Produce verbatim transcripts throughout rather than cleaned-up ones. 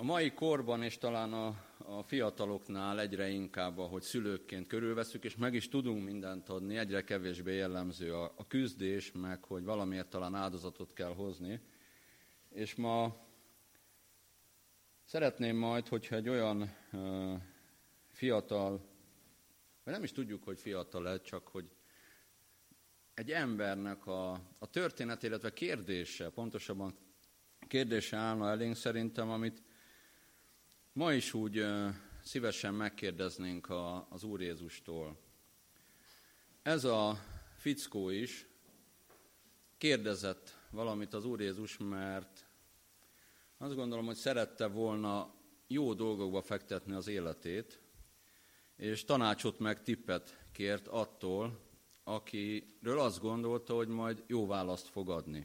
A mai korban és talán a, a fiataloknál egyre inkább, ahogy szülőkként körülveszünk, és meg is tudunk mindent adni, egyre kevésbé jellemző a, a küzdés, meg hogy valamiért talán áldozatot kell hozni. És ma szeretném majd, hogyha egy olyan uh, fiatal, vagy nem is tudjuk, hogy fiatal lett, csak hogy egy embernek a, a történet, illetve kérdése, pontosabban kérdése állna elénk szerintem, amit ma is úgy uh, szívesen megkérdeznénk a, az Úr Jézustól. Ez a fickó is kérdezett valamit az Úr Jézus, mert azt gondolom, hogy szerette volna jó dolgokba fektetni az életét, és tanácsot meg tippet kért attól, akiről azt gondolta, hogy majd jó választ fog adni.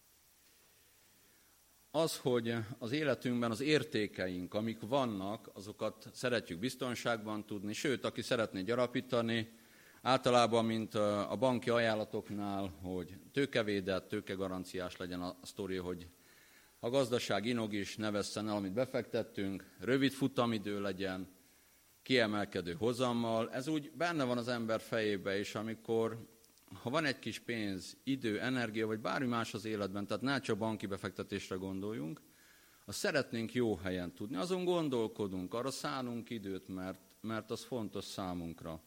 Az, hogy az életünkben az értékeink, amik vannak, azokat szeretjük biztonságban tudni, sőt, aki szeretné gyarapítani, általában, mint a banki ajánlatoknál, hogy tőkevédett, tőkegaranciás legyen a sztori, hogy a gazdaság inog is, ne vesszen el, amit befektettünk, rövid futamidő legyen, kiemelkedő hozammal. Ez úgy benne van az ember fejébe is, amikor, ha van egy kis pénz, idő, energia, vagy bármi más az életben, tehát ne csak banki befektetésre gondoljunk, azt szeretnénk jó helyen tudni. Azon gondolkodunk, arra szánunk időt, mert, mert az fontos számunkra.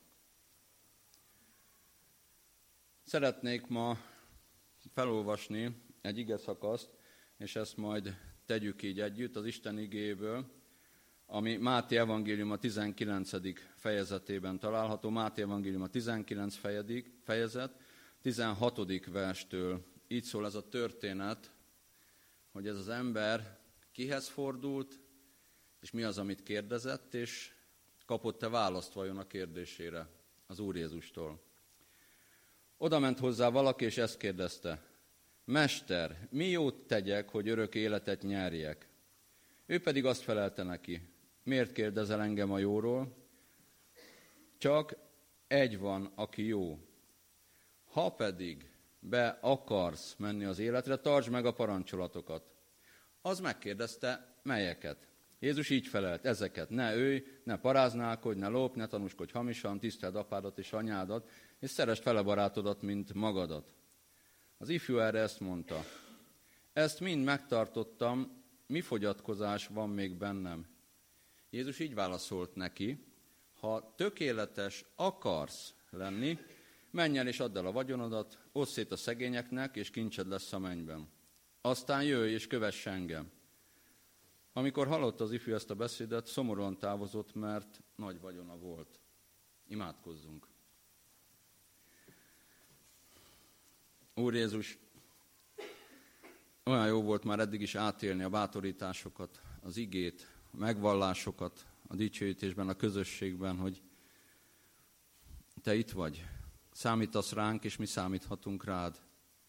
Szeretnék ma felolvasni egy igeszakaszt, és ezt majd tegyük így együtt az Isten igéből, ami Máté evangélium a tizenkilencedik fejezetében található. Máté evangélium a tizenkilencedik fejezet, tizenhatodik verstől. Így szól ez a történet, hogy ez az ember kihez fordult, és mi az, amit kérdezett, és kapott-e választ vajon a kérdésére az Úr Jézustól. Oda ment hozzá valaki, és ezt kérdezte: Mester, mi jót tegyek, hogy örök életet nyerjek? Ő pedig azt felelte neki: miért kérdezel engem a jóról? Csak egy van, aki jó. Ha pedig be akarsz menni az életre, tartsd meg a parancsolatokat. Az megkérdezte, melyeket? Jézus így felelt: ezeket: ne ölj, ne paráználkodj, ne lopj, ne tanúskodj hamisan, tiszteld apádat és anyádat, és szeresd fele barátodat, mint magadat. Az ifjú erre ezt mondta: ezt mind megtartottam, mi fogyatkozás van még bennem? Jézus így válaszolt neki: ha tökéletes akarsz lenni, menj el és add el a vagyonodat, oszd szét a szegényeknek, és kincsed lesz a mennyben. Aztán jöjj és kövess engem. Amikor hallotta az ifjú ezt a beszédet, szomorúan távozott, mert nagy vagyona volt. Imádkozzunk. Úr Jézus, olyan jó volt már eddig is átélni a bátorításokat, az igét, a megvallásokat, a dicsőítésben, a közösségben, hogy Te itt vagy, számítasz ránk, és mi számíthatunk rád.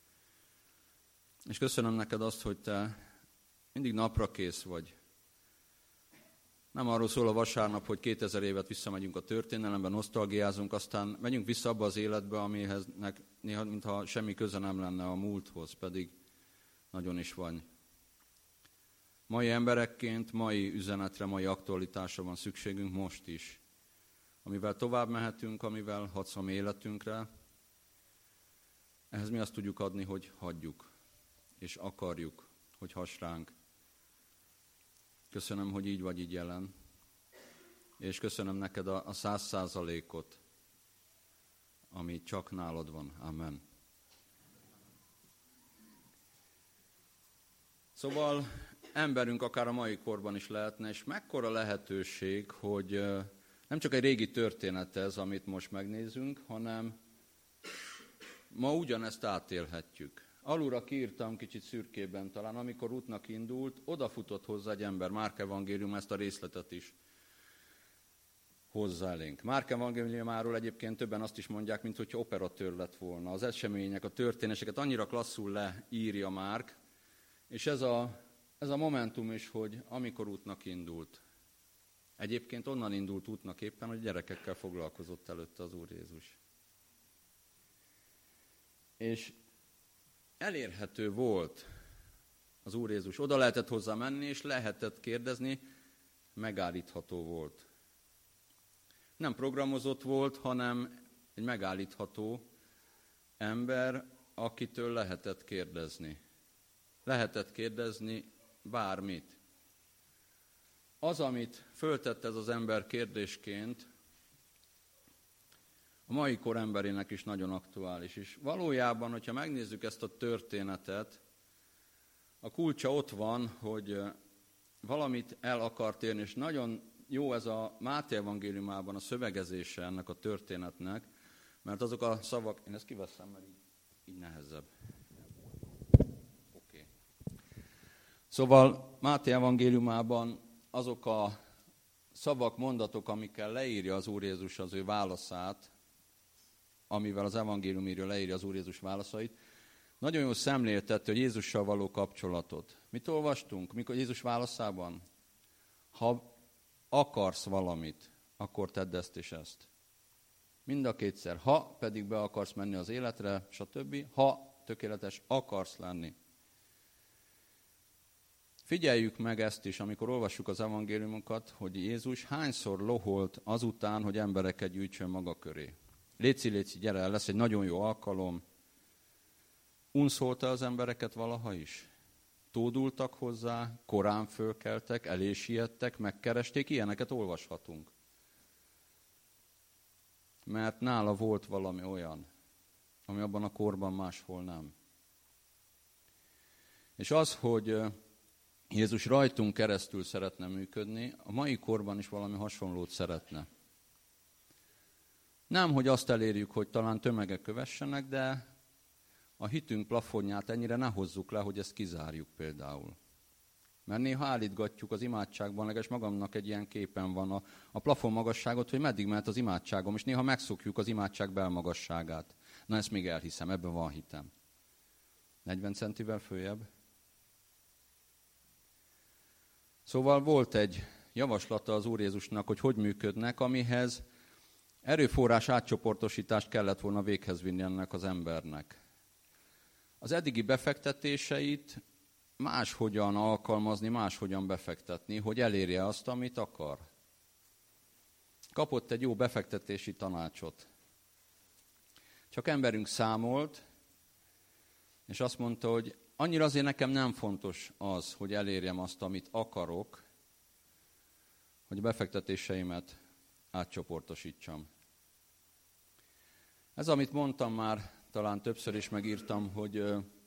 És köszönöm neked azt, hogy Te mindig napra kész vagy. Nem arról szól a vasárnap, hogy kétezer évet visszamegyünk a történelemben, nosztalgiázunk, aztán megyünk vissza abba az életbe, amihez néha, mintha semmi köze nem lenne a múlthoz, pedig nagyon is van. Mai emberekként, mai üzenetre, mai aktualitásra van szükségünk most is, amivel tovább mehetünk, amivel hatsz a mi életünkre. Ehhez mi azt tudjuk adni, hogy hagyjuk, és akarjuk, hogy hass ránk. Köszönöm, hogy így vagy így jelen, és köszönöm neked a száz százalékot, ami csak nálad van. Amen. Szóval emberünk akár a mai korban is lehetne, és mekkora lehetőség, hogy nem csak egy régi történet ez, amit most megnézünk, hanem ma ugyanezt átélhetjük. Alulra kiírtam kicsit szürkében talán, amikor útnak indult, odafutott hozzá egy ember, Márk evangélium ezt a részletet is hozzá elénk. Márk evangéliumáról egyébként többen azt is mondják, mint hogyha operatőr lett volna. Az események, a történéseket annyira klasszul leírja Márk, és ez a, ez a momentum is, hogy amikor útnak indult. Egyébként onnan indult útnak éppen, hogy gyerekekkel foglalkozott előtte az Úr Jézus. És elérhető volt az Úr Jézus. Oda lehetett hozzá menni, és lehetett kérdezni, megállítható volt. Nem programozott volt, hanem egy megállítható ember, akitől lehetett kérdezni. Lehetett kérdezni bármit. Az, amit föltett ez az ember kérdésként, a mai kor emberének is nagyon aktuális. És valójában, hogyha megnézzük ezt a történetet, a kulcsa ott van, hogy valamit el akart érni, és nagyon jó ez a Máté evangéliumában a szövegezése ennek a történetnek, mert azok a szavak, én ezt kiveszem, mert így, így nehezebb. Oké. Okay. Szóval Máté evangéliumában azok a szavak, mondatok, amikkel leírja az Úr Jézus az ő válaszát, amivel az evangélium írja, leírja az Úr Jézus válaszait, nagyon jól szemléltette, hogy Jézussal való kapcsolatot. Mit olvastunk? Mikor Jézus válaszában? Ha akarsz valamit, akkor tedd ezt és ezt. Mind a kétszer. Ha pedig be akarsz menni az életre, stb. Ha tökéletes akarsz lenni. Figyeljük meg ezt is, amikor olvassuk az evangéliumokat, hogy Jézus hányszor loholt azután, hogy embereket gyűjtsön maga köré. Léci, léci, gyere, lesz egy nagyon jó alkalom. Unszolta az embereket valaha is? Tódultak hozzá, korán fölkeltek, elé siettek, megkeresték, ilyeneket olvashatunk. Mert nála volt valami olyan, ami abban a korban máshol nem. És az, hogy Jézus rajtunk keresztül szeretne működni, a mai korban is valami hasonlót szeretne. Nem, hogy azt elérjük, hogy talán tömegek kövessenek, de a hitünk plafonját ennyire ne hozzuk le, hogy ezt kizárjuk például. Mert néha állítgatjuk az imádságban, legalábbis magamnak egy ilyen képen van a, a plafon magasságot, hogy meddig mehet az imádságom, és néha megszokjuk az imádság belmagasságát. Na ezt még elhiszem, ebben van hitem. negyven centivel följebb. Szóval volt egy javaslata az Úr Jézusnak, hogy hogy működnek, amihez erőforrás átcsoportosítást kellett volna véghez vinni ennek az embernek. Az eddigi befektetéseit máshogyan alkalmazni, máshogyan befektetni, hogy elérje azt, amit akar. Kapott egy jó befektetési tanácsot. Csak emberünk számolt, és azt mondta, hogy annyira azért nekem nem fontos az, hogy elérjem azt, amit akarok, hogy a befektetéseimet átcsoportosítsam. Ez, amit mondtam már, talán többször is megírtam, hogy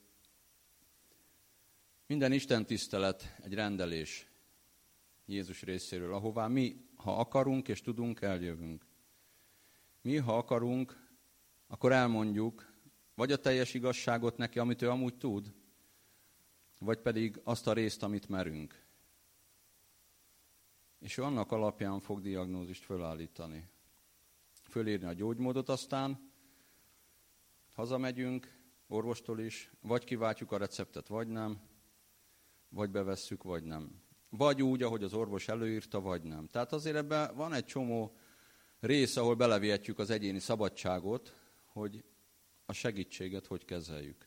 minden Isten tisztelet egy rendelés Jézus részéről, ahová mi, ha akarunk és tudunk, eljövünk. Mi, ha akarunk, akkor elmondjuk, vagy a teljes igazságot neki, amit ő amúgy tud, vagy pedig azt a részt, amit merünk. És ő annak alapján fog diagnózist fölállítani. Fölírni a gyógymódot, aztán hazamegyünk, orvostól is, vagy kiváltjuk a receptet, vagy nem, vagy bevesszük, vagy nem. Vagy úgy, ahogy az orvos előírta, vagy nem. Tehát azért ebben van egy csomó rész, ahol belevihetjük az egyéni szabadságot, hogy a segítséget hogy kezeljük.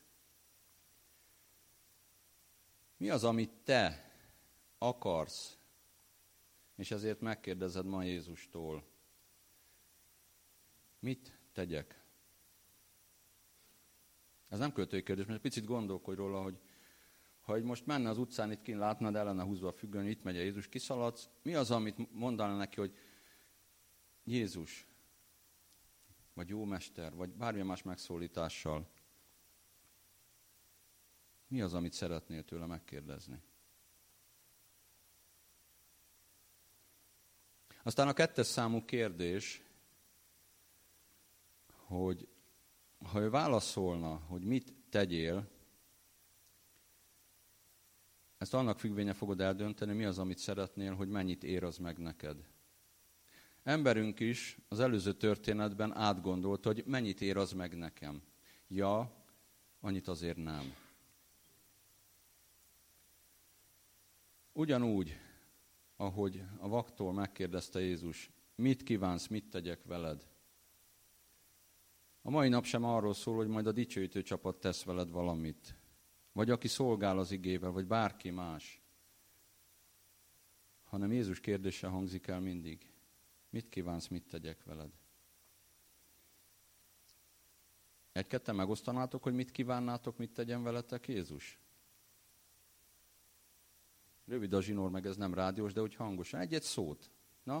Mi az, amit te akarsz, és ezért megkérdezed ma Jézustól? Mit tegyek? Ez nem költői kérdés, mert picit gondolkodj róla, hogy ha most menne az utcán, itt kint látnád, el lenne húzva a függöny, itt megy a Jézus, kiszaladsz, mi az, amit mondaná neki, hogy Jézus, vagy jó mester, vagy bármilyen más megszólítással, mi az, amit szeretnél tőle megkérdezni? Aztán a kettes számú kérdés, hogy ha ő válaszolna, hogy mit tegyél, ezt annak függvénye fogod eldönteni, mi az, amit szeretnél, hogy mennyit ér az meg neked. Emberünk is az előző történetben átgondolta, hogy mennyit ér az meg nekem. Ja, annyit azért nem. Ugyanúgy, ahogy a vaktól megkérdezte Jézus, mit kívánsz, mit tegyek veled? A mai nap sem arról szól, hogy majd a dicsőítő csapat tesz veled valamit. vagy aki szolgál az igével, vagy bárki más. Hanem Jézus kérdése hangzik el mindig. Mit kívánsz, mit tegyek veled? Egy-ketten megosztanátok, hogy mit kívánnátok, mit tegyen veletek Jézus? Rövid a zsinór, meg ez nem rádiós, de úgy hangosan. Egy-egy szót. Na?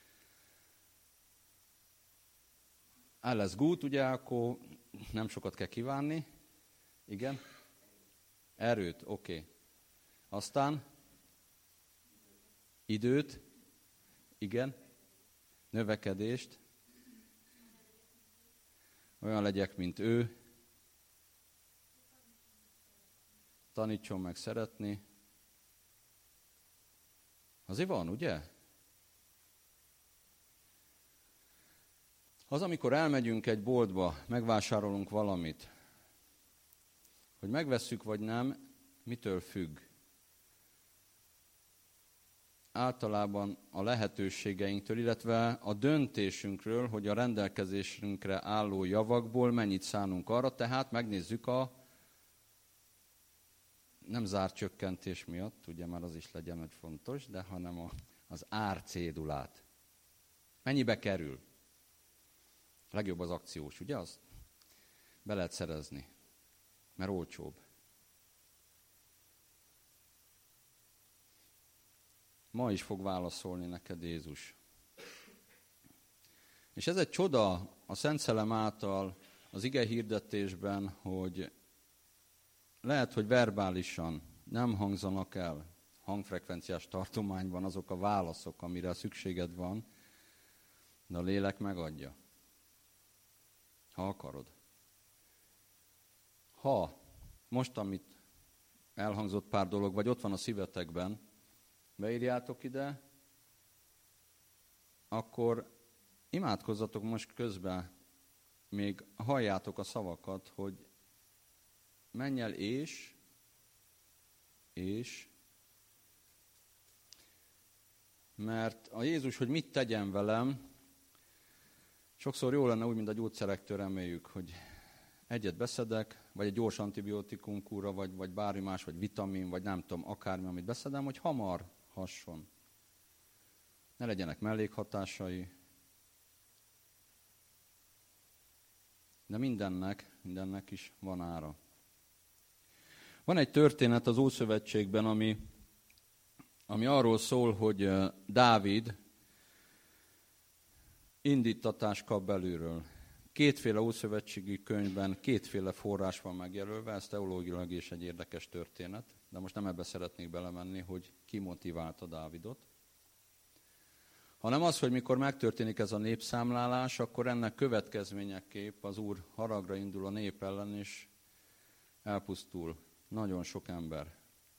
Alles gut, ugye, akkor nem sokat kell kívánni. Igen? Erőt, oké. Okay. Aztán? Időt? Igen? Növekedést? Olyan legyek, mint ő. Tanítson meg szeretni. Azért van, ugye? Az, amikor elmegyünk egy boltba, megvásárolunk valamit, hogy megvesszük vagy nem, mitől függ? Általában a lehetőségeinktől, illetve a döntésünkről, hogy a rendelkezésünkre álló javakból mennyit szánunk arra, tehát megnézzük a nem zárcsökkentés miatt, ugye már az is legyen, hogy fontos, de hanem a, az árcédulát. Mennyibe kerül? Legjobb az akciós, ugye? Azt be lehet szerezni, mert olcsóbb. Ma is fog válaszolni neked Jézus. És ez egy csoda a Szent Szellem által az ige hirdetésben, hogy lehet, hogy verbálisan nem hangzanak el hangfrekvenciás tartományban azok a válaszok, amire szükséged van, de a lélek megadja. Ha akarod. Ha most, amit elhangzott pár dolog, vagy ott van a szívetekben, beírjátok ide, akkor imádkozzatok most közben, még halljátok a szavakat, hogy menj el és, és, mert a Jézus, hogy mit tegyen velem, sokszor jó lenne úgy, mint a gyógyszerektől reméljük, hogy egyet beszedek, vagy egy gyors antibiotikum kúra, vagy, vagy bármi más, vagy vitamin, vagy nem tudom, akármi, amit beszedem, hogy hamar hasson. Ne legyenek mellékhatásai. De mindennek, mindennek is van ára. Van egy történet az Ószövetségben, ami, ami arról szól, hogy Dávid indítatást kap belülről. Kétféle ószövetségi könyvben kétféle forrás van megjelölve, ez teológiailag is egy érdekes történet, de most nem ebbe szeretnék belemenni, hogy ki motiválta Dávidot. Hanem az, hogy mikor megtörténik ez a népszámlálás, akkor ennek következményeképp az Úr haragra indul a nép ellen, és elpusztul nagyon sok ember.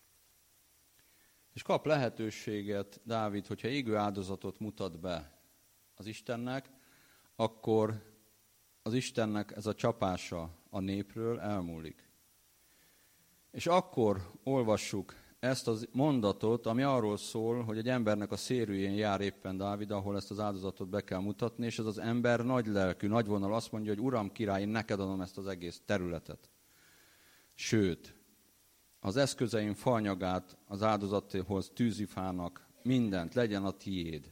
És kap lehetőséget Dávid, hogyha égő áldozatot mutat be az Istennek, akkor az Istennek ez a csapása a népről elmúlik. És akkor olvassuk ezt a mondatot, ami arról szól, hogy egy embernek a szérűjén jár éppen Dávid, ahol ezt az áldozatot be kell mutatni, és ez az ember nagy lelkű, nagy vonal azt mondja, hogy Uram király, én neked adom ezt az egész területet. Sőt, az eszközeim faanyagát az áldozathoz, tűzifának, mindent, legyen a tiéd.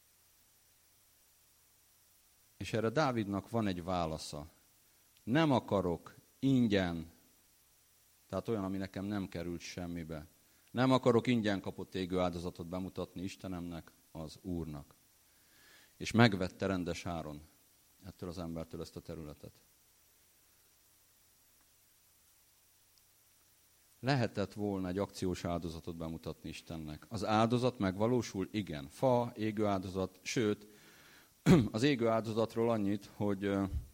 És erre Dávidnak van egy válasza. Nem akarok ingyen, tehát olyan, ami nekem nem került semmibe. Nem akarok ingyen kapott égő áldozatot bemutatni Istenemnek, az Úrnak. És megvette rendes áron ettől az embertől ezt a területet. Lehetett volna egy akciós áldozatot bemutatni Istennek. Az áldozat megvalósul? Igen. Fa, égő áldozat, sőt, az égő áldozatról annyit, hogy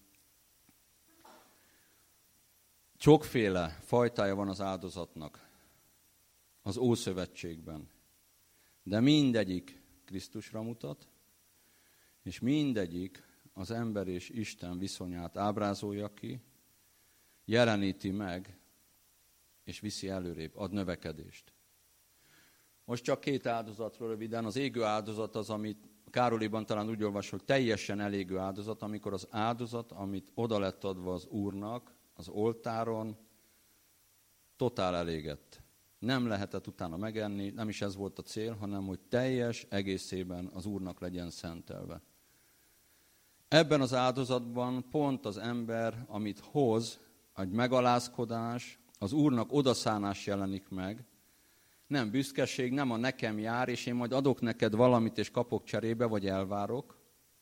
sokféle fajtája van az áldozatnak az Ószövetségben. De mindegyik Krisztusra mutat, és mindegyik az ember és Isten viszonyát ábrázolja ki, jeleníti meg, és viszi előrébb, ad növekedést. Most csak két áldozatról röviden. Az égő áldozat az, amit Károliban talán úgy olvasok, teljesen elégő áldozat, amikor az áldozat, amit oda lett adva az Úrnak, az oltáron, totál elégett. Nem lehetett utána megenni, nem is ez volt a cél, hanem hogy teljes egészében az Úrnak legyen szentelve. Ebben az áldozatban pont az ember, amit hoz, egy megalázkodás, az Úrnak odaszánás jelenik meg. Nem büszkeség, nem a nekem jár, és én majd adok neked valamit, és kapok cserébe, vagy elvárok,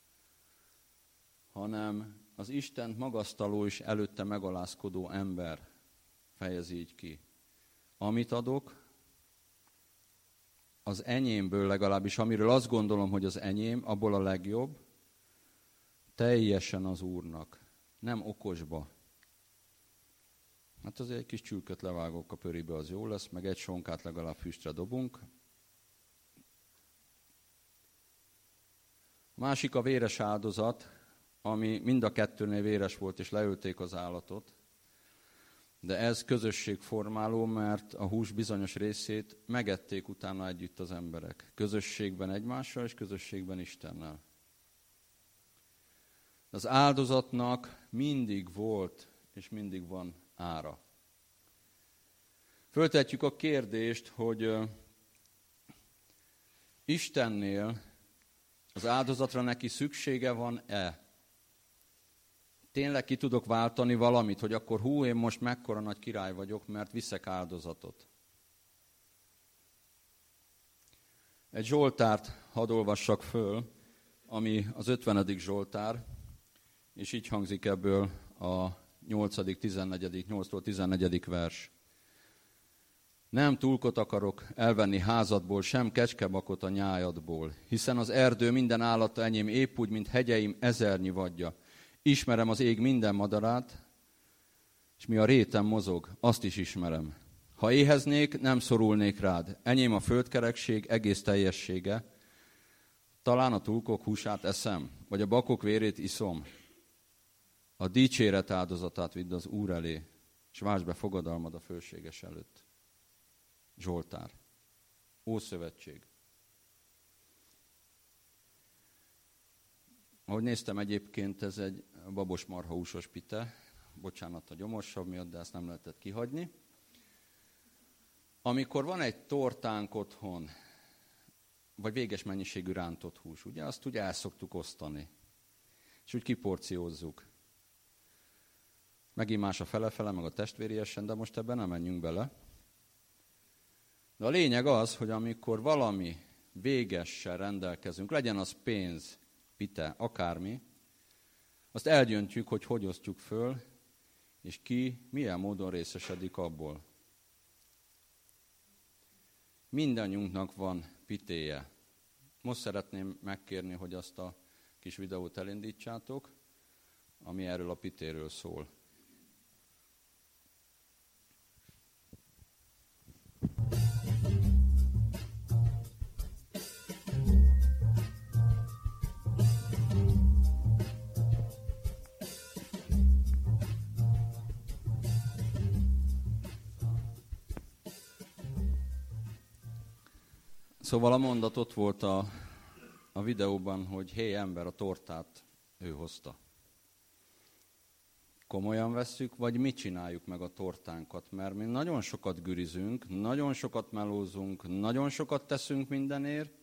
hanem az Istent magasztaló és előtte megalázkodó ember fejezi így ki. Amit adok, az enyémből legalábbis, amiről azt gondolom, hogy az enyém, abból a legjobb, teljesen az Úrnak, nem okosba. Hát azért egy kis csülköt levágok a pöribe, az jó lesz, meg egy sonkát legalább füstre dobunk. A másik a véres áldozat, ami mind a kettőnél véres volt, és leölték az állatot. De ez közösségformáló, mert a hús bizonyos részét megették utána együtt az emberek. Közösségben egymással, és közösségben Istennel. Az áldozatnak mindig volt, és mindig van ára. Föltetjük a kérdést, hogy Istennél az áldozatra neki szüksége van-e? Tényleg ki tudok váltani valamit, hogy akkor hú, én most mekkora nagy király vagyok, mert viszek áldozatot. Egy Zsoltárt hadd olvassak föl, ami az ötvenedik Zsoltár, és így hangzik ebből a nyolcadik, tizennegyedik, nyolctól tizennegyedik vers. Nem túlkot akarok elvenni házadból, sem kecskebakot a nyájadból, hiszen az erdő minden állata enyém épp úgy, mint hegyeim ezernyi vadja. Ismerem az ég minden madarát, és mi a réten mozog, azt is ismerem. Ha éheznék, nem szorulnék rád. Enyém a földkerekség egész teljessége. Talán a túlkok húsát eszem, vagy a bakok vérét iszom. A dicséret áldozatát vidd az Úr elé, és vásd be fogadalmad a fölséges előtt. Zsoltár. Ószövetség. Ahogy néztem egyébként, ez egy babos marha húsos pite. Bocsánat a gyomorsabb miatt, de ezt nem lehetett kihagyni. Amikor van egy tortánk otthon, vagy véges mennyiségű rántott hús, ugye, azt ugye el szoktuk osztani. És úgy kiporciózzuk. Megint más a fele-fele, meg a testvériesen, de most ebben nem menjünk bele. De a lényeg az, hogy amikor valami végessel rendelkezünk, legyen az pénz, pite, akármi, azt eldöntjük, hogy hogy osztjuk föl, és ki milyen módon részesedik abból. Mindannyiunknak van pitéje. Most szeretném megkérni, hogy azt a kis videót elindítsátok, ami erről a pitéről szól. Szóval a mondat ott volt a, a videóban, hogy hé ember, a tortát ő hozta. Komolyan vesszük, vagy mit csináljuk meg a tortánkat? Mert mi nagyon sokat gürizünk, nagyon sokat melózunk, nagyon sokat teszünk mindenért,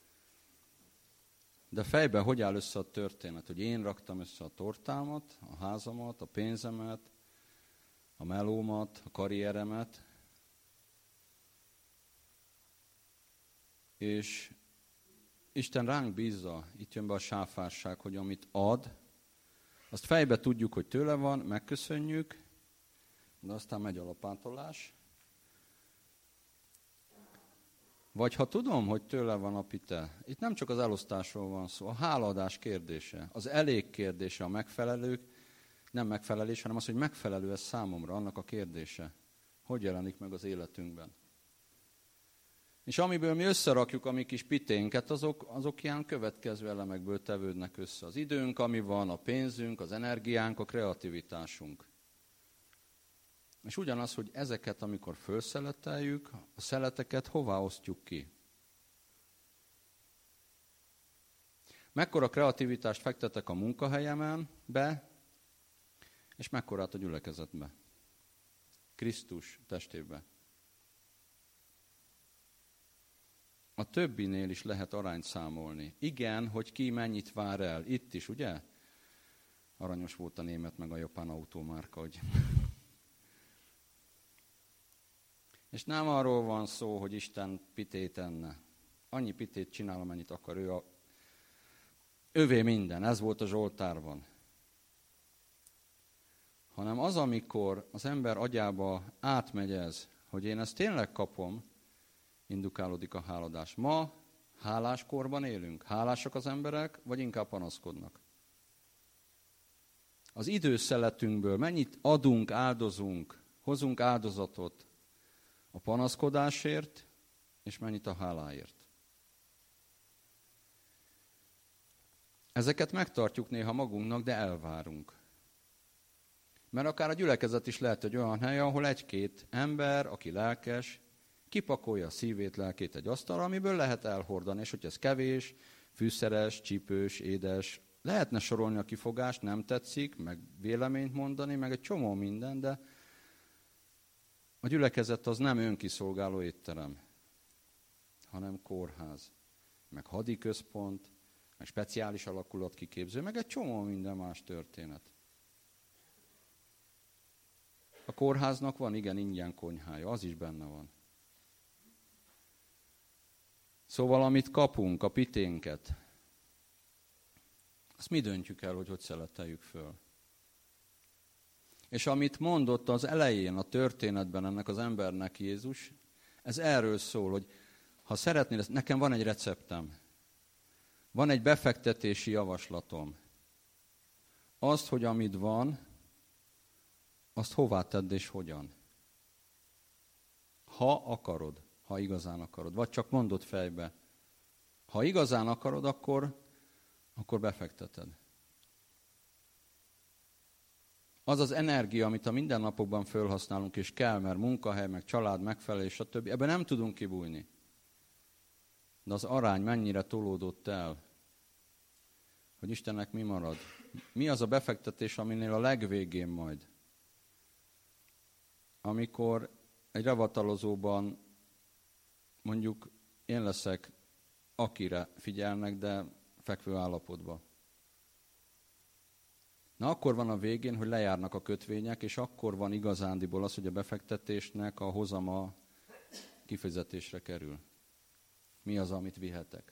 de fejben hogy áll össze a történet? Hogy én raktam össze a tortámat, a házamat, a pénzemet, a melómat, a karrieremet, és Isten ránk bízza, itt jön be a sáfárság, hogy amit ad, azt fejbe tudjuk, hogy tőle van, megköszönjük, de aztán megy a lapátolás. Vagy ha tudom, hogy tőle van a pite, itt nem csak az elosztásról van szó, a hálaadás kérdése, az elég kérdése, a megfelelők, nem megfelelés, hanem az, hogy megfelelő ez számomra, annak a kérdése. Hogy jelenik meg az életünkben? És amiből mi összerakjuk a mi kis piténket, azok, azok ilyen következő elemekből tevődnek össze. Az időnk, ami van, a pénzünk, az energiánk, a kreativitásunk. És ugyanaz, hogy ezeket, amikor felszeleteljük, a szeleteket hová osztjuk ki? Mekkora kreativitást fektetek a munkahelyemen be, és mekkorát a gyülekezetbe? Krisztus testébe. A többinél is lehet arányt számolni. Igen, hogy ki mennyit vár el. Itt is, ugye? Aranyos volt a német meg a japán autómárka, hogy... És nem arról van szó, hogy Isten pitét enne. Annyi pitét csinál, amennyit akar. Ő a... Övé minden. Ez volt a Zsoltárban. Hanem az, amikor az ember agyába átmegy ez, hogy én ezt tényleg kapom, indukálódik a háladás. Ma háláskorban élünk. Hálásak az emberek, vagy inkább panaszkodnak? Az időszeletünkből mennyit adunk, áldozunk, hozunk áldozatot a panaszkodásért, és mennyit a háláért. Ezeket megtartjuk néha magunknak, de elvárunk. Mert akár a gyülekezet is lehet egy olyan hely, ahol egy-két ember, aki lelkes, kipakolja a szívét, lelkét egy asztalra, amiből lehet elhordani, és hogy ez kevés, fűszeres, csípős, édes, lehetne sorolni a kifogást, nem tetszik, meg véleményt mondani, meg egy csomó minden, de a gyülekezet az nem önkiszolgáló étterem, hanem kórház, meg hadiközpont, meg speciális alakulatkiképző, meg egy csomó minden más történet. A kórháznak van, igen, ingyen konyhája, az is benne van. Szóval, amit kapunk, a piténket, azt mi döntjük el, hogy hogy szeleteljük föl. És amit mondott az elején a történetben ennek az embernek Jézus, ez erről szól, hogy ha szeretnél, nekem van egy receptem, van egy befektetési javaslatom. Azt, hogy amit van, azt hová tedd és hogyan. Ha akarod, ha igazán akarod, vagy csak mondod fejbe. Ha igazán akarod, akkor, akkor befekteted. Az az energia, amit a mindennapokban felhasználunk, és kell, mert munkahely, meg család, megfelelés, stb. Ebben nem tudunk kibújni. De az arány mennyire tolódott el, hogy Istennek mi marad. Mi az a befektetés, aminél a legvégén majd, amikor egy ravatalozóban mondjuk én leszek, akire figyelnek, de fekvő állapotban. Na akkor van a végén, hogy lejárnak a kötvények, és akkor van igazándiból az, hogy a befektetésnek a hozama kifizetésre kerül. Mi az, amit vihetek?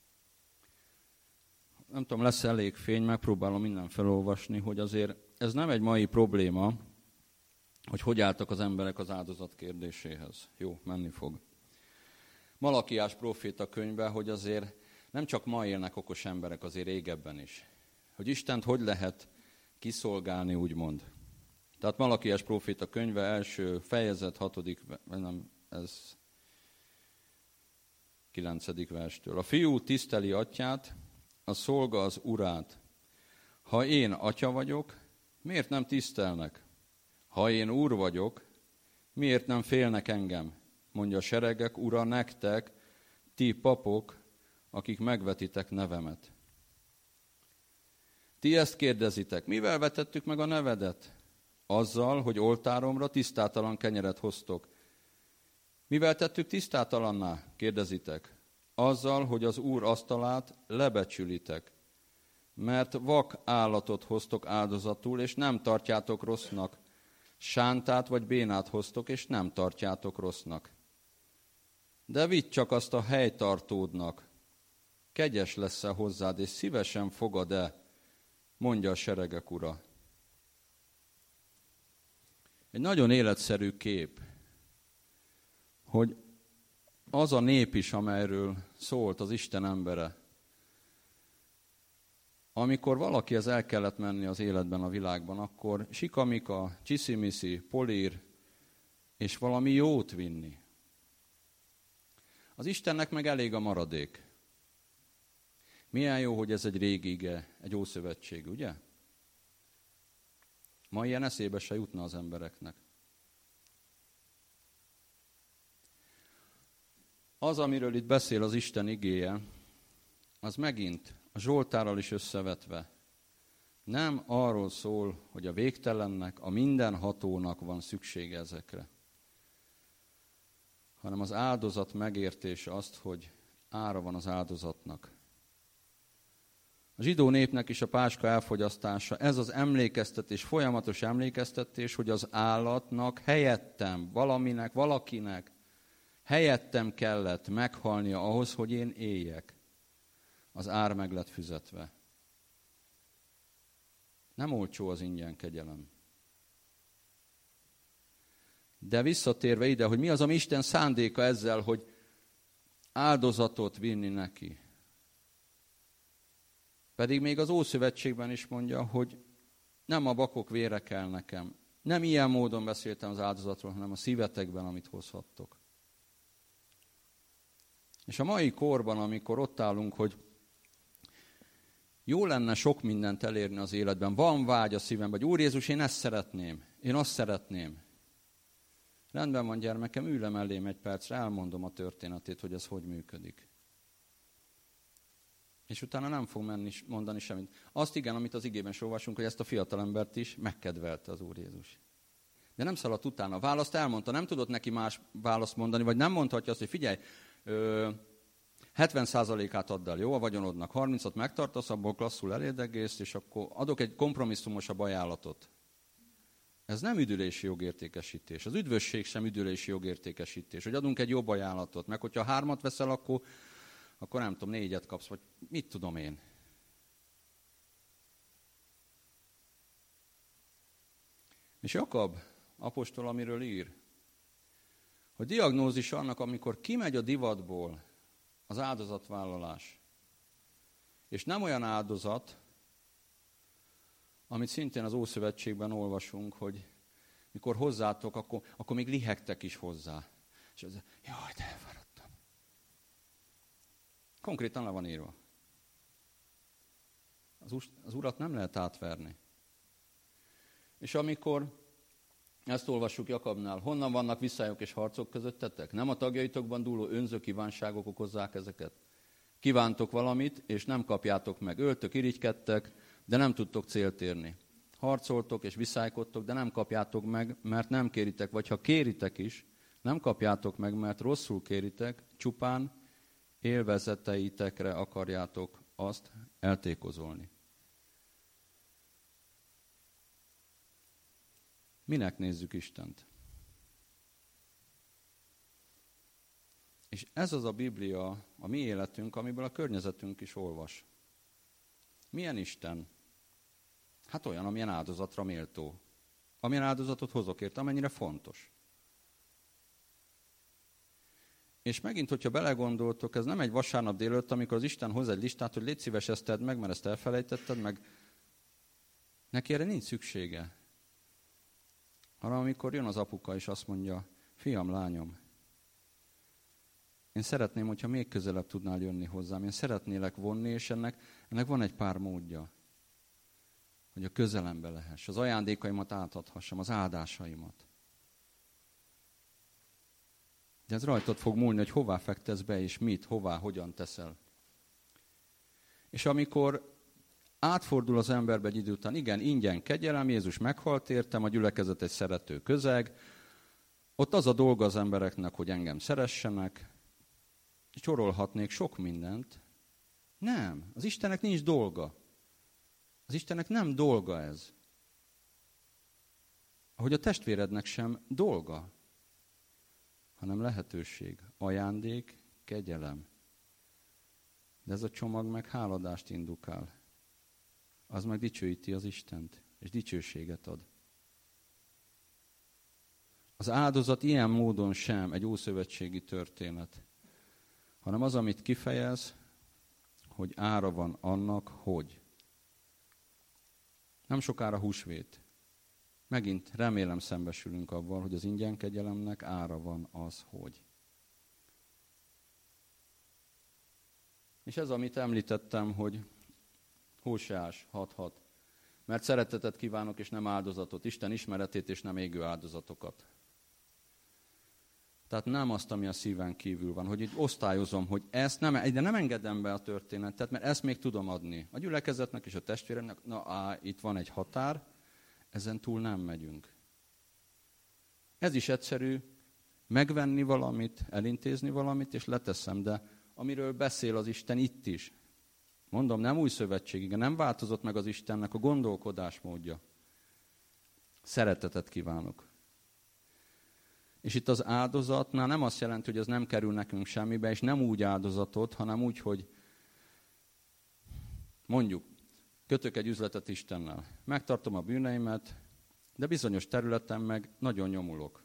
Nem tudom, lesz elég fény, megpróbálom minden felolvasni, hogy azért ez nem egy mai probléma, hogy hogy álltak az emberek az áldozat kérdéséhez. Jó, menni fog. Malakiás próféta könyvben, hogy azért nem csak ma élnek okos emberek, azért régebben is. Hogy Istent hogy lehet kiszolgálni, úgymond. Tehát Malakiás próféta könyve első fejezet, hatodik, nem, ez kilencedik verstől. A fiú tiszteli atyát, a szolga az urát. Ha én atya vagyok, miért nem tisztelnek? Ha én úr vagyok, miért nem félnek engem? Mondja a seregek ura nektek, ti papok, akik megvetitek nevemet. Ti ezt kérdezitek, mivel vetettük meg a nevedet? Azzal, hogy oltáromra tisztátalan kenyeret hoztok. Mivel tettük tisztátalanná? Kérdezitek. Azzal, hogy az Úr asztalát lebecsülitek. Mert vak állatot hoztok áldozatul, és nem tartjátok rossznak. Sántát vagy bénát hoztok, és nem tartjátok rossznak. De vidd csak azt a helytartódnak. Kegyes lesz-e hozzád, és szívesen fogad-e, mondja a seregek ura. Egy nagyon életszerű kép, hogy az a nép is, amelyről szólt az Isten embere, amikor valakihez el kellett menni az életben, a világban, akkor sikamika, csiszimiszi, polír, és valami jót vinni. Az Istennek meg elég a maradék. Milyen jó, hogy ez egy régi ige, egy ószövetség, ugye? Ma ilyen eszébe se jutna az embereknek. Az, amiről itt beszél az Isten igéje, az megint a Zsoltárral is összevetve Nem arról szól, hogy a végtelennek, a mindenhatónak van szüksége ezekre, hanem az áldozat megértése azt, hogy ára van az áldozatnak. A zsidó népnek is a páska elfogyasztása, ez az emlékeztetés, folyamatos emlékeztetés, hogy az állatnak helyettem, valaminek, valakinek helyettem kellett meghalnia ahhoz, hogy én éljek. Az ár meg lett fizetve. Nem olcsó az ingyen kegyelem. De visszatérve ide, hogy mi az, ami Isten szándéka ezzel, hogy áldozatot vinni neki. Pedig még az Ószövetségben is mondja, hogy nem a bakok vére kell nekem. Nem ilyen módon beszéltem az áldozatról, hanem a szívetekben, amit hozhattok. És a mai korban, amikor ott állunk, hogy jó lenne sok mindent elérni az életben, van vágy a szívemben, hogy Úr Jézus, én ezt szeretném, én azt szeretném. Rendben van, gyermekem, ülj le mellém egy percre, elmondom a történetét, hogy ez hogy működik. És utána nem fog menni mondani semmit. Azt igen, amit az igében is olvasunk, hogy ezt a fiatalembert is megkedvelte az Úr Jézus. De nem szaladt utána. A választ elmondta, nem tudott neki más választ mondani, vagy nem mondhatja azt, hogy figyelj, ö, hetven százalékát add el, jó, a vagyonodnak, harmincat megtartasz, abból klasszul eléd egész, és akkor adok egy kompromisszumosabb ajánlatot. Ez nem üdülési jogértékesítés. Az üdvösség sem üdülési jogértékesítés, hogy adunk egy jobb ajánlatot, meg hogyha hármat veszel, akkor, akkor nem tudom, négyet kapsz, vagy mit tudom én. És Jakab apostol, amiről ír, hogy diagnózis annak, amikor kimegy a divatból az áldozatvállalás, és nem olyan áldozat, amit szintén az Ószövetségben olvasunk, hogy mikor hozzátok, akkor, akkor még lihegtek is hozzá. És az, jaj, de elfáradtam. Konkrétan le van írva. Az, az Urat nem lehet átverni. És amikor ezt olvassuk Jakabnál, honnan vannak visszályok és harcok közöttetek? Nem a tagjaitokban dúló önző kívánságok okozzák ezeket? Kívántok valamit, és nem kapjátok meg. Öltök, irigykedtek, de nem tudtok célt érni. Harcoltok és viszálykodtok, de nem kapjátok meg, mert nem kéritek. Vagy ha kéritek is, nem kapjátok meg, mert rosszul kéritek, csupán élvezeteitekre akarjátok azt eltékozolni. Minek nézzük Istent? És ez az a Biblia, a mi életünk, amiből a környezetünk is olvas. Milyen Isten? Hát olyan, amilyen áldozatra méltó. Amilyen áldozatot hozok érte, amennyire fontos. És megint, hogyha belegondoltok, ez nem egy vasárnap délelőtt, amikor az Isten hoz egy listát, hogy légy szíves, ezt tedd meg, mert ezt elfelejtetted, meg neki erre nincs szüksége. Hanem amikor jön az apuka, és azt mondja, fiam, lányom, én szeretném, hogyha még közelebb tudnál jönni hozzám. Én szeretnélek vonni, és ennek, ennek van egy pár módja, hogy a közelembe lehess, az ajándékaimat átadhassam, az áldásaimat. De ez rajtad fog múlni, hogy hová fektesz be, és mit, hová, hogyan teszel. És amikor átfordul az emberbe egy idő után, igen, ingyen kegyelem, Jézus meghalt értem, a gyülekezet egy szerető közeg, ott az a dolga az embereknek, hogy engem szeressenek, sorolhatnék sok mindent. Nem, az Istennek nincs dolga. Az Istennek nem dolga ez. Ahogy a testvérednek sem dolga, hanem lehetőség, ajándék, kegyelem. De ez a csomag meg háladást indukál. Az meg dicsőíti az Istent, és dicsőséget ad. Az áldozat ilyen módon sem egy ószövetségi történet, hanem az, amit kifejez, hogy ára van annak, hogy. Nem sokára húsvét. Megint remélem szembesülünk avval, hogy az ingyen kegyelemnek ára van az, hogy. És ez, amit említettem, hogy Hóseás hat hat. Mert szeretetet kívánok, és nem áldozatot. Isten ismeretét, és nem égő áldozatokat. Tehát nem azt, ami a szíven kívül van, hogy így osztályozom, hogy ezt nem, de nem engedem be a történetet, mert ezt még tudom adni. A gyülekezetnek és a testvéremnek, na á, itt van egy határ, ezen túl nem megyünk. Ez is egyszerű, megvenni valamit, elintézni valamit, és leteszem, de amiről beszél az Isten itt is. Mondom, nem új szövetségig, nem változott meg az Istennek a gondolkodásmódja. Szeretetet kívánok. És itt az áldozatnál nem azt jelenti, hogy ez nem kerül nekünk semmibe, és nem úgy áldozatot, hanem úgy, hogy mondjuk, kötök egy üzletet Istennel. Megtartom a bűneimet, de bizonyos területen meg nagyon nyomulok.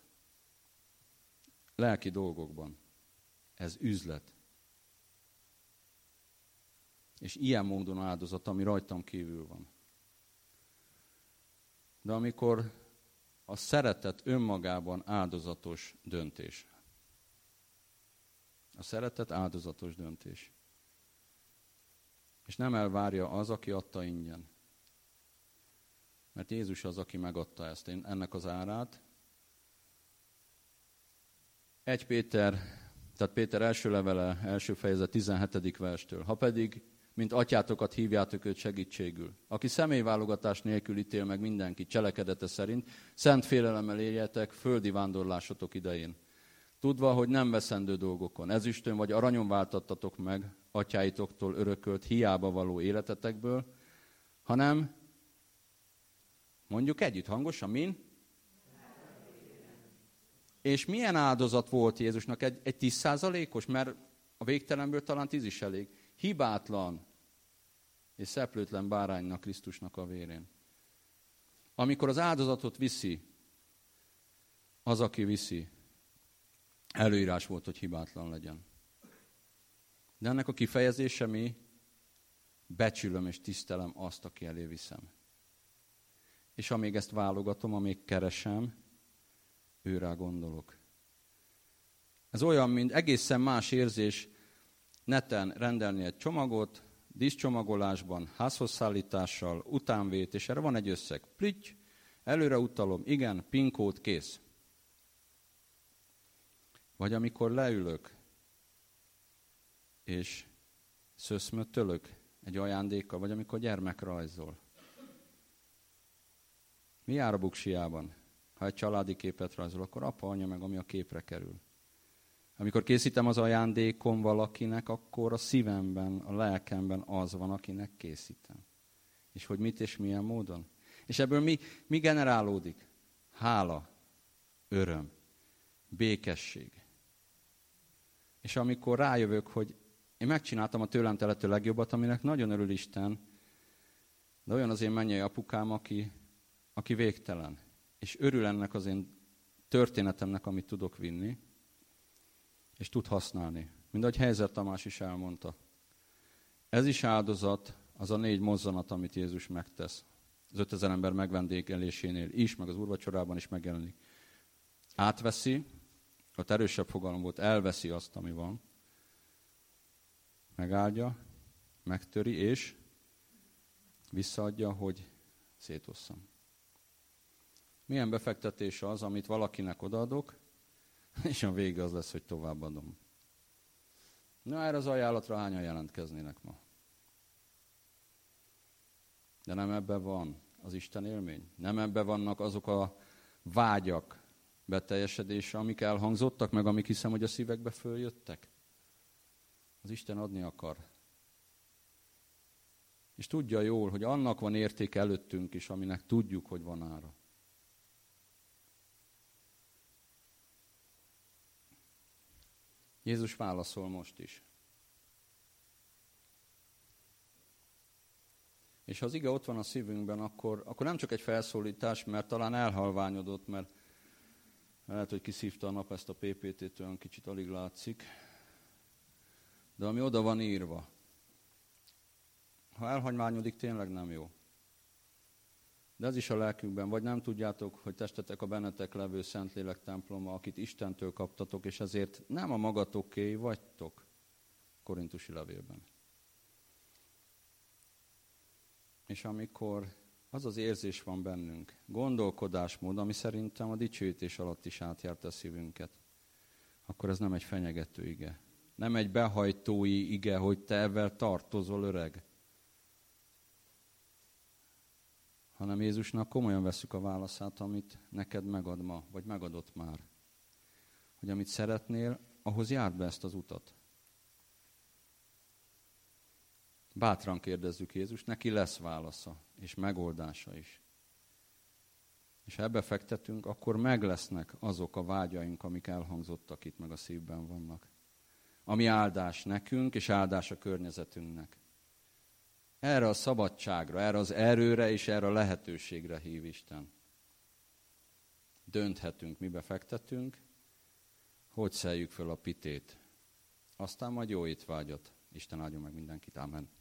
Lelki dolgokban. Ez üzlet. És ilyen módon áldozat, ami rajtam kívül van. De amikor a szeretet önmagában áldozatos döntés. A szeretet áldozatos döntés. És nem elvárja az, aki adta ingyen. Mert Jézus az, aki megadta ezt, ennek az árát. Egy Péter, tehát Péter első levele, első fejezet tizenhetedik verstől. Ha pedig, mint atyátokat hívjátok őt segítségül, aki személyválogatás nélkül ítél meg mindenki cselekedete szerint, szent félelemmel éljetek földi vándorlásotok idején. Tudva, hogy nem veszendő dolgokon, ezüstön vagy aranyon váltattatok meg atyáitoktól örökölt hiába való életetekből, hanem, mondjuk együtt hangosan, min? És milyen áldozat volt Jézusnak? Egy, egy tíz százalékos, mert a végtelenből talán tíz is elég. Hibátlan és szeplőtlen báránynak Krisztusnak a vérén. Amikor az áldozatot viszi, az, aki viszi, előírás volt, hogy hibátlan legyen. De ennek a kifejezése mi? Becsülöm és tisztelem azt, aki elé viszem. És amíg ezt válogatom, amíg keresem, őrá gondolok. Ez olyan, mint egészen más érzés neten rendelni egy csomagot, díszcsomagolásban, házhoz szállítással, utánvét, és erre van egy összeg. Plüty, előre utalom, igen, pinkód, kész. Vagy amikor leülök, és szöszmötölök egy ajándékkal, vagy amikor gyermek rajzol. Mi jár a buksiában? Ha egy családi képet rajzol, akkor apa, anya meg, ami a képre kerül. Amikor készítem az ajándékom valakinek, akkor a szívemben, a lelkemben az van, akinek készítem. És hogy mit és milyen módon. És ebből mi, mi generálódik? Hála, öröm, békesség. És amikor rájövök, hogy én megcsináltam a tőlem telető legjobbat, aminek nagyon örül Isten, de olyan az én mennyei apukám, aki, aki végtelen. És örül ennek az én történetemnek, amit tudok vinni, és tud használni. Mind ahogy Heizer Tamás is elmondta. Ez is áldozat, az a négy mozzanat, amit Jézus megtesz. Az ötezer ember megvendégelésénél is, meg az úrvacsorában is megjelenik. Átveszi, ott erősebb fogalom volt, elveszi azt, ami van. Megáldja, megtöri, és visszaadja, hogy szétosszam. Milyen befektetés az, amit valakinek odaadok, és a vége az lesz, hogy továbbadom. Na, erre az ajánlatra hányan jelentkeznének ma? De nem ebben van az Isten élmény. Nem ebben vannak azok a vágyak beteljesedése, amik elhangzottak, meg amik hiszem, hogy a szívekbe följöttek. Az Isten adni akar. És tudja jól, hogy annak van értéke előttünk is, aminek tudjuk, hogy van ára. Jézus válaszol most is. És ha az ige ott van a szívünkben, akkor, akkor nem csak egy felszólítás, mert talán elhalványodott, mert lehet, hogy kiszívta a nap ezt a pé pé té-t, olyan kicsit alig látszik. De ami oda van írva, ha elhalványodik, tényleg nem jó. De ez is a lelkünkben, vagy nem tudjátok, hogy testetek a bennetek levő Szentlélek temploma, akit Istentől kaptatok, és ezért nem a magatoké vagytok. Korintusi levélben. És amikor az az érzés van bennünk, gondolkodásmód, ami szerintem a dicsőítés alatt is átjárta a szívünket, akkor ez nem egy fenyegető ige. Nem egy behajtói ige, hogy te ebben tartozol, öreg. Hanem Jézusnak komolyan veszük a válaszát, amit neked megad ma, vagy megadott már. Hogy amit szeretnél, ahhoz járd be ezt az utat. Bátran kérdezzük Jézust, neki lesz válasza, és megoldása is. És ha ebbe fektetünk, akkor meg lesznek azok a vágyaink, amik elhangzottak itt, meg a szívben vannak. Ami áldás nekünk, és áldás a környezetünknek. Erre a szabadságra, erre az erőre, és erre a lehetőségre hív Isten. Dönthetünk, mibe fektetünk, hogy szeljük föl a pitét. Aztán majd jó étvágyat. Isten áldjon meg mindenkit. Amen.